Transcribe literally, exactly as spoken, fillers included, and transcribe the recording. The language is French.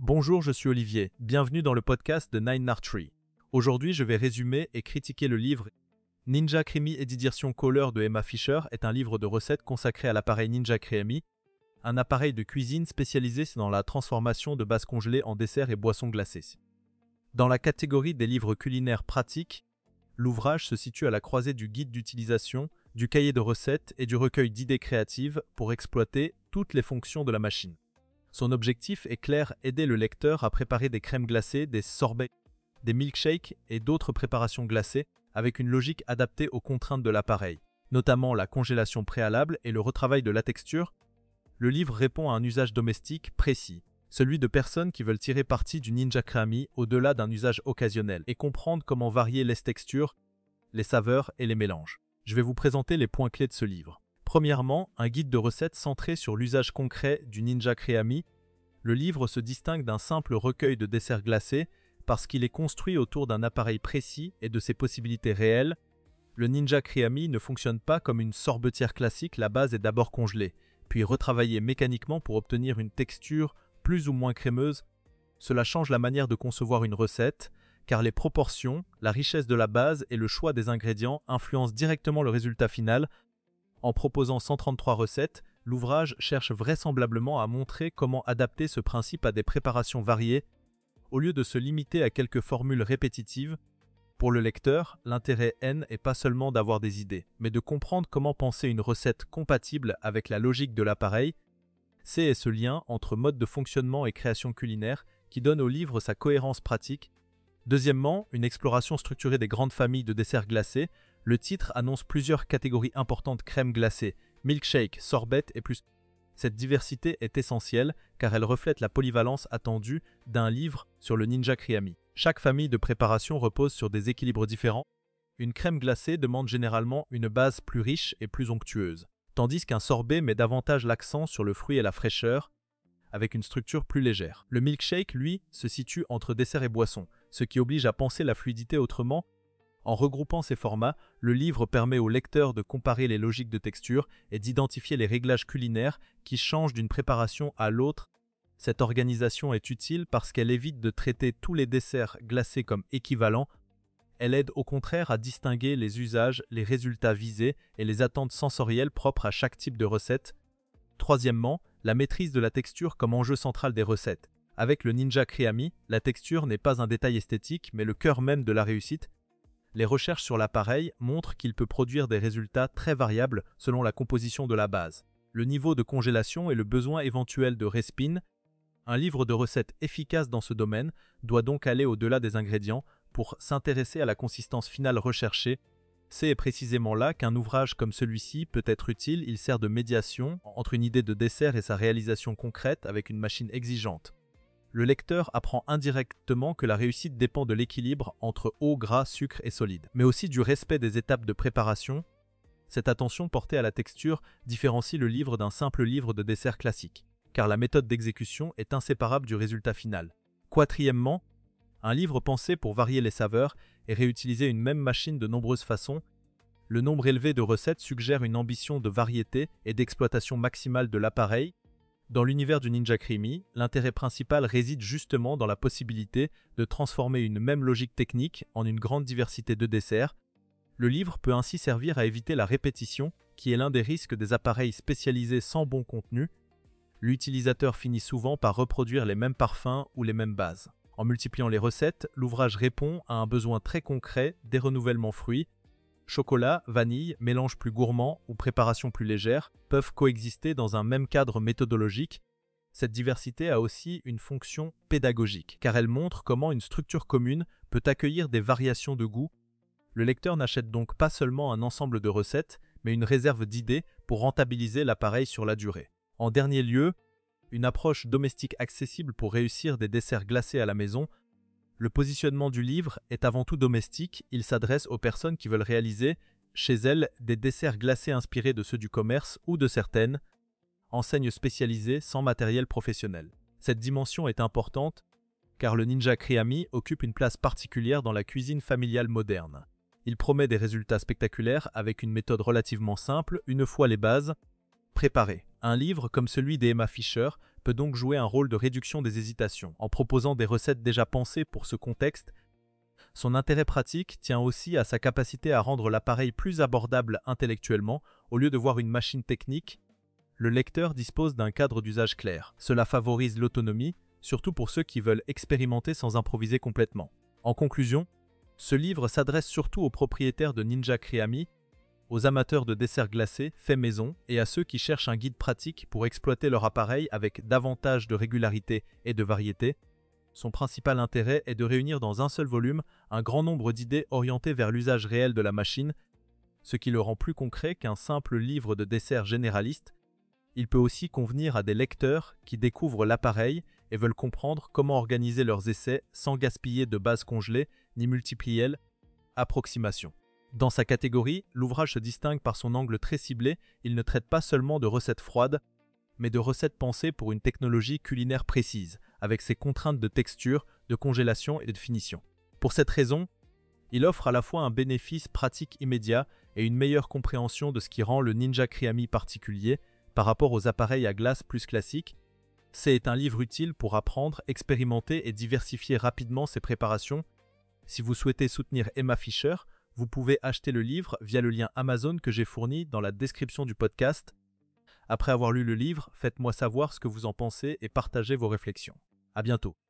Bonjour, je suis Olivier. Bienvenue dans le podcast de Nine Archery. Aujourd'hui, je vais résumer et critiquer le livre Ninja Creamy Edition Color de Emma Fisher est un livre de recettes consacré à l'appareil Ninja Creamy, un appareil de cuisine spécialisé dans la transformation de bases congelées en desserts et boissons glacées. Dans la catégorie des livres culinaires pratiques, l'ouvrage se situe à la croisée du guide d'utilisation, du cahier de recettes et du recueil d'idées créatives pour exploiter toutes les fonctions de la machine. Son objectif est clair, aider le lecteur à préparer des crèmes glacées, des sorbets, des milkshakes et d'autres préparations glacées avec une logique adaptée aux contraintes de l'appareil, notamment la congélation préalable et le retravail de la texture. Le livre répond à un usage domestique précis, celui de personnes qui veulent tirer parti du Ninja Creamy au-delà d'un usage occasionnel et comprendre comment varier les textures, les saveurs et les mélanges. Je vais vous présenter les points clés de ce livre. Premièrement, un guide de recettes centré sur l'usage concret du Ninja Creamy. Le livre se distingue d'un simple recueil de desserts glacés parce qu'il est construit autour d'un appareil précis et de ses possibilités réelles. Le Ninja Creamy ne fonctionne pas comme une sorbetière classique, la base est d'abord congelée, puis retravaillée mécaniquement pour obtenir une texture plus ou moins crémeuse. Cela change la manière de concevoir une recette, car les proportions, la richesse de la base et le choix des ingrédients influencent directement le résultat final. En proposant cent trente-trois recettes, l'ouvrage cherche vraisemblablement à montrer comment adapter ce principe à des préparations variées, au lieu de se limiter à quelques formules répétitives. Pour le lecteur, l'intérêt N est pas seulement d'avoir des idées, mais de comprendre comment penser une recette compatible avec la logique de l'appareil. C'est ce lien entre mode de fonctionnement et création culinaire qui donne au livre sa cohérence pratique. Deuxièmement, une exploration structurée des grandes familles de desserts glacés. Le titre annonce plusieurs catégories importantes: crème glacée, milkshake, sorbet et plus. Cette diversité est essentielle car elle reflète la polyvalence attendue d'un livre sur le Ninja Creamy. Chaque famille de préparation repose sur des équilibres différents. Une crème glacée demande généralement une base plus riche et plus onctueuse, tandis qu'un sorbet met davantage l'accent sur le fruit et la fraîcheur, avec une structure plus légère. Le milkshake, lui, se situe entre dessert et boisson, ce qui oblige à penser la fluidité autrement. En regroupant ces formats, le livre permet au lecteur de comparer les logiques de texture et d'identifier les réglages culinaires qui changent d'une préparation à l'autre. Cette organisation est utile parce qu'elle évite de traiter tous les desserts glacés comme équivalents. Elle aide au contraire à distinguer les usages, les résultats visés et les attentes sensorielles propres à chaque type de recette. Troisièmement, la maîtrise de la texture comme enjeu central des recettes. Avec le Ninja Creamy, la texture n'est pas un détail esthétique mais le cœur même de la réussite. Les recherches sur l'appareil montrent qu'il peut produire des résultats très variables selon la composition de la base, le niveau de congélation et le besoin éventuel de respin. Un livre de recettes efficace dans ce domaine doit donc aller au-delà des ingrédients pour s'intéresser à la consistance finale recherchée. C'est précisément là qu'un ouvrage comme celui-ci peut être utile. Il sert de médiation entre une idée de dessert et sa réalisation concrète avec une machine exigeante. Le lecteur apprend indirectement que la réussite dépend de l'équilibre entre eau, gras, sucre et solide, mais aussi du respect des étapes de préparation. Cette attention portée à la texture différencie le livre d'un simple livre de dessert classique, car la méthode d'exécution est inséparable du résultat final. Quatrièmement, un livre pensé pour varier les saveurs et réutiliser une même machine de nombreuses façons. Le nombre élevé de recettes suggère une ambition de variété et d'exploitation maximale de l'appareil. Dans l'univers du Ninja Creamy, l'intérêt principal réside justement dans la possibilité de transformer une même logique technique en une grande diversité de desserts. Le livre peut ainsi servir à éviter la répétition, qui est l'un des risques des appareils spécialisés sans bon contenu. L'utilisateur finit souvent par reproduire les mêmes parfums ou les mêmes bases. En multipliant les recettes, l'ouvrage répond à un besoin très concret des renouvellements fruits. Chocolat, vanille, mélange plus gourmand ou préparation plus légère peuvent coexister dans un même cadre méthodologique. Cette diversité a aussi une fonction pédagogique, car elle montre comment une structure commune peut accueillir des variations de goût. Le lecteur n'achète donc pas seulement un ensemble de recettes, mais une réserve d'idées pour rentabiliser l'appareil sur la durée. En dernier lieu, une approche domestique accessible pour réussir des desserts glacés à la maison. Le positionnement du livre est avant tout domestique, il s'adresse aux personnes qui veulent réaliser, chez elles, des desserts glacés inspirés de ceux du commerce ou de certaines enseignes spécialisées sans matériel professionnel. Cette dimension est importante car le Ninja Creamy occupe une place particulière dans la cuisine familiale moderne. Il promet des résultats spectaculaires avec une méthode relativement simple, une fois les bases préparées. Un livre comme celui d'Emma Fisher peut donc jouer un rôle de réduction des hésitations, en proposant des recettes déjà pensées pour ce contexte. Son intérêt pratique tient aussi à sa capacité à rendre l'appareil plus abordable intellectuellement, au lieu de voir une machine technique. Le lecteur dispose d'un cadre d'usage clair. Cela favorise l'autonomie, surtout pour ceux qui veulent expérimenter sans improviser complètement. En conclusion, ce livre s'adresse surtout aux propriétaires de Ninja Creami, aux amateurs de desserts glacés faits maison et à ceux qui cherchent un guide pratique pour exploiter leur appareil avec davantage de régularité et de variété. Son principal intérêt est de réunir dans un seul volume un grand nombre d'idées orientées vers l'usage réel de la machine, ce qui le rend plus concret qu'un simple livre de dessert généraliste. Il peut aussi convenir à des lecteurs qui découvrent l'appareil et veulent comprendre comment organiser leurs essais sans gaspiller de bases congelées ni multiplier l'approximation. Dans sa catégorie, l'ouvrage se distingue par son angle très ciblé. Il ne traite pas seulement de recettes froides, mais de recettes pensées pour une technologie culinaire précise, avec ses contraintes de texture, de congélation et de finition. Pour cette raison, il offre à la fois un bénéfice pratique immédiat et une meilleure compréhension de ce qui rend le Ninja Creami particulier par rapport aux appareils à glace plus classiques. C'est un livre utile pour apprendre, expérimenter et diversifier rapidement ses préparations. Si vous souhaitez soutenir Emma Fischer, vous pouvez acheter le livre via le lien Amazon que j'ai fourni dans la description du podcast. Après avoir lu le livre, faites-moi savoir ce que vous en pensez et partagez vos réflexions. À bientôt.